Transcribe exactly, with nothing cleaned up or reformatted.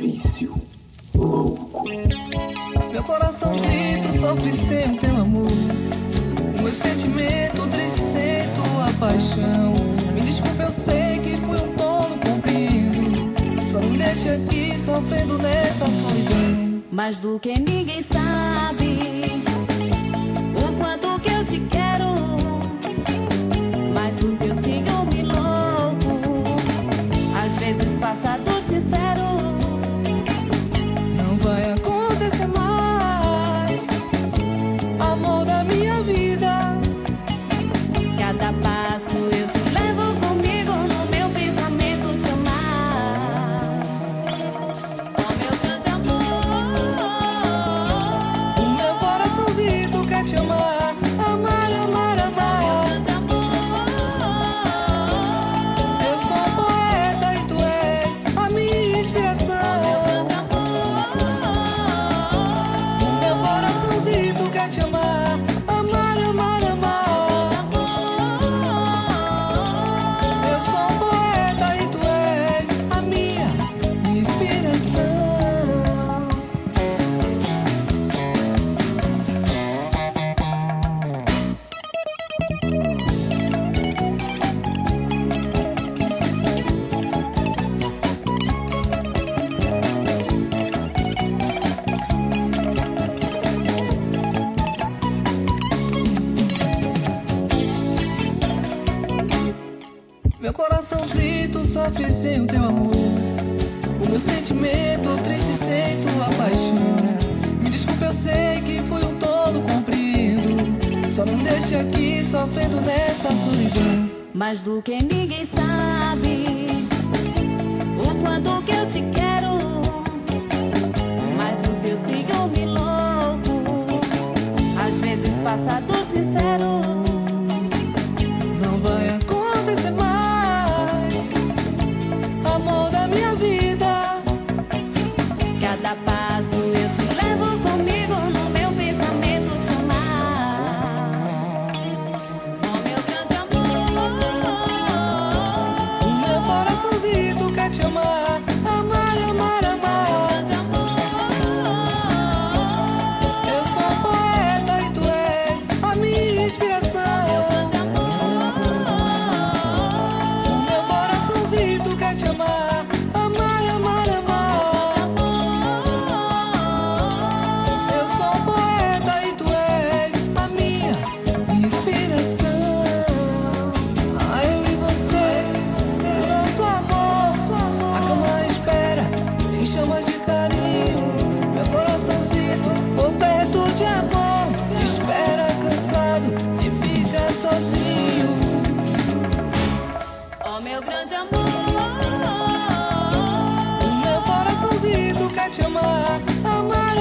vício louco. Meu coraçãozito sofre sem teu amor. O meu sentimento triste sem tua paixão. Me desculpa, eu sei que fui um tolo, compreendo. Só me deixa aqui sofrendo nessa solidão. Mais do que ninguém sabe o quanto que eu te quero. Mas o teu ciúme louco às vezes passa do sincero. Não vai acontecer mais, amor da minha vida. Cada passo eu te levo comigo no meu pensamento te amar. Oh, meu grande amor, O meu coraçãozito quer te amar, amar, amar, amar. meu grande amor. Eu sou um poeta e tu és a minha inspiração. Grande amor, O meu coraçãozito quer te amar, amar, amar, amar. Eu sou um poeta e tu és a minha inspiração. Meu coraçãozito sofre sem o teu amor. O meu sentimento triste sem tua paixão. Me desculpa, eu sei que fui um tolo, compreendo. Só não deixa aqui sofrendo nessa solidão. mais do que ninguém sabe o quanto que eu te quero. Mas o teu ciúme louco às vezes passa do sincero. Não vai acontecer mais, amor da minha vida. Cada passo eu te levo comigo no meu pensamento te amar. Oh, meu grande amor, O meu coraçãozito quer te amar, amar, amar, amar. grande amor, Eu sou um poeta e tu és a minha inspiração. grande amor. O meu coraçãozito quer te amar, amar, amar, amar. Eu sou um poeta e tu és a minha inspiração. Ah, eu e você, o nosso amor, a cama espera em chamas de carinho. Meu coraçãozito, coberto de amor, te espera cansado de ficar sozinho. Oh, meu grande amor, O meu coraçãozito quer te amar, amar,